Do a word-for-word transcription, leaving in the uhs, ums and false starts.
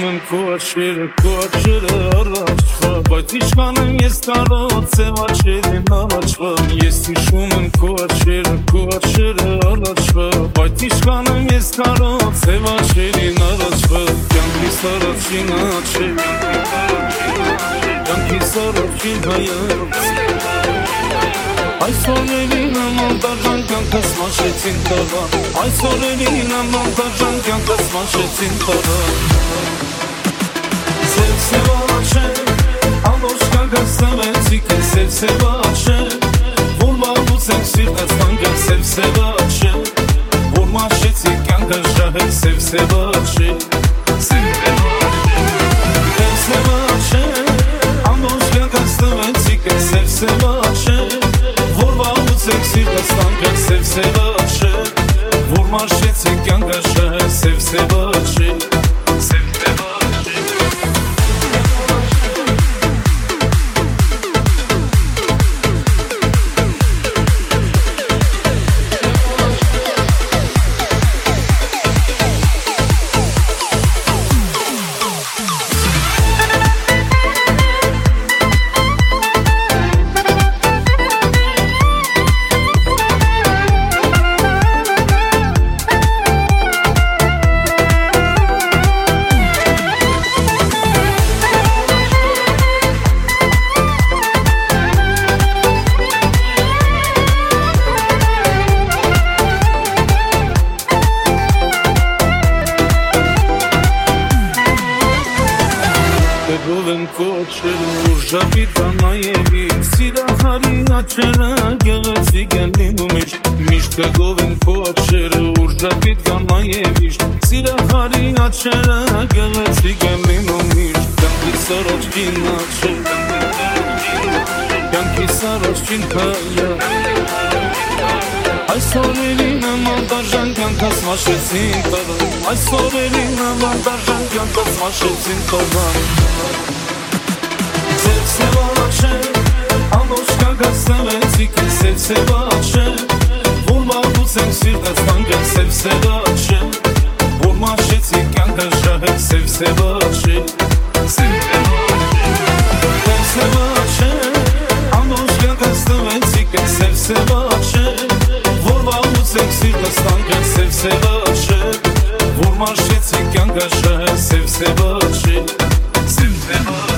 եմ քո աչքերը, քո աչքերը առաջվա, բայց իշխան եմ ես կարոտ ծև աչքերին առաջվա։ Ես հիշում եմ քո աչքերը, քո աչքերը առաջվա, բայց իշխան եմ ես կարոտ ծև աչքերին առաջվա։ Կյանքիս առաջին աչքեր, կյանքիս առաջին հայացք, այս օրերին աման դաժան կյանքս մաշեցին տղան, այս օրերին աման դաժան կյանքս մաշեցին տղան։ Սև-սև աչքեր, ամբողջ կյանքս տվեցիք են սև-սև աչքեր, որ վաղուց ենք սիրտս տանջան սև-սև աչքեր, որ մաշեցիք կյանքս ժահել սև-սև աչքեր, սև-սև աչքեր, ամբողջ կյանքս տվեցիք են սև-սև աչքեր, որ վաղուց ենք սիրտս տանջան սև-սև աչքեր, որ մաշեցիք կյանքս ժահել սև-սև աչքեր, սև-սև Ժապիտ անայևի, սիրահարի աչերը գեղեցիկ են լինում իշտ, միշտ կգով են քո աչերը, ուր ժապիտ անայևի, սիրահարի աչերը գեղեցիկ են լինում իշտ, կյանքիս առաջին աչեր, կյանքիս առաջին հայացք, այս օրերին աման դաժան կյանքս մաշեցին տղան, այս օրերին աման դաժան կյանքս մաշեցին տղան։ Սև-սև աչքեր, ամբողջ կյանքս տվեցիք են սև-սև աչքեր, որ վաղուց ենք սիրտս տանջան սև-սև աչքեր, որ մաշեցիք կյանքս ժահել սև-սև աչքեր, սև-սև աչքեր, ամբողջ կյանքս տվեցիք են սև-սև աչքեր, որ վաղուց ենք սիրտս տանջան սև-սև աչքեր, որ մաշեցիք կյանքս ժահել սև-սև աչքեր, սև-սև աչքեր